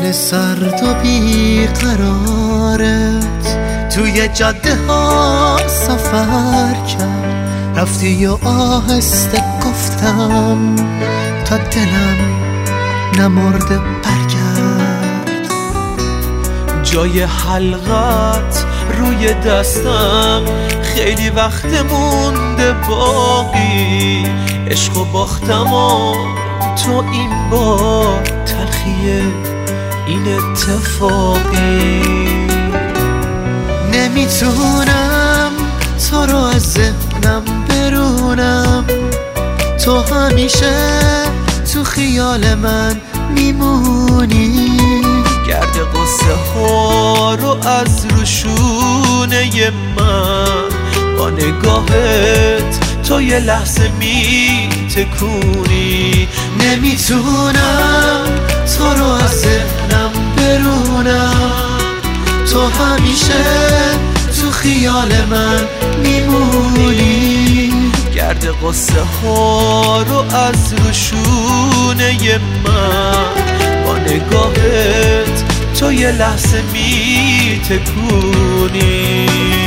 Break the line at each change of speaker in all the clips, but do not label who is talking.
من سرد و بیقرارت توی جاده ها سفر کرد، رفتی و آهسته گفتم تا دلم نمرده برگرد.
جای حلقت روی دستم خیلی وقت مونده باقی، عشق و باختم و تو این با تلخیه این اتفاقی.
نمیتونم تو رو از ذهنم برونم، تو همیشه تو خیال من میمونی.
گرد قصه ها رو از روشونه من با نگاهت تو یه لحظه میتکونی.
نمیتونم تو رو از ذهنم برونم، تو همیشه تو خیال من میمونی.
گرد قصه ها رو از روشونه من با نگاهت تو یه لحظه میتکونی.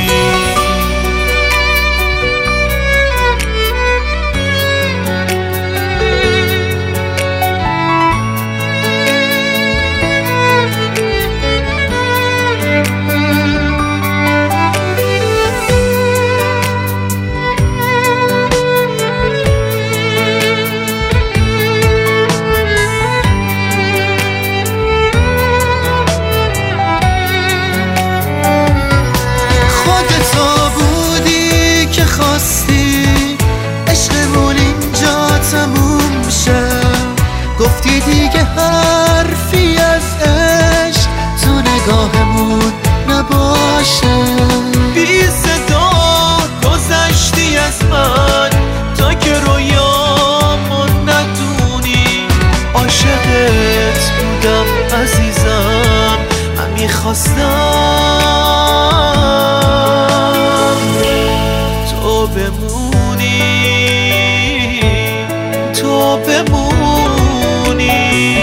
عشقمون اینجا تموم شه، گفتی دیگه حرفی از عشق تو نگاهمون نباشه.
بی صدا گذشتی از من تا که رویامو ندونی. عاشقت بودم عزیزم، من میخواستم تو بمونی، تو بمونی.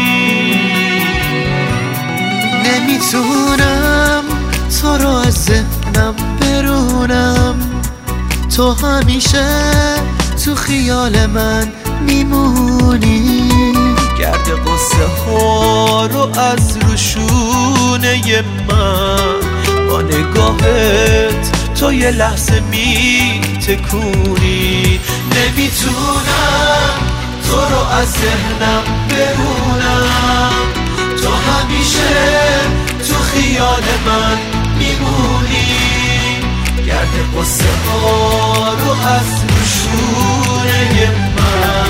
نمیتونم تو رو از ذهنم برونم، تو همیشه تو خیال من میمونی.
گرد قصه ها رو از روشونه من با نگاهت تو یه لحظه میتکونی.
نمیتونم تو رو از ذهنم برونم، تو همیشه تو خیال من میمونی. گرد قصه ها رو از روشونه من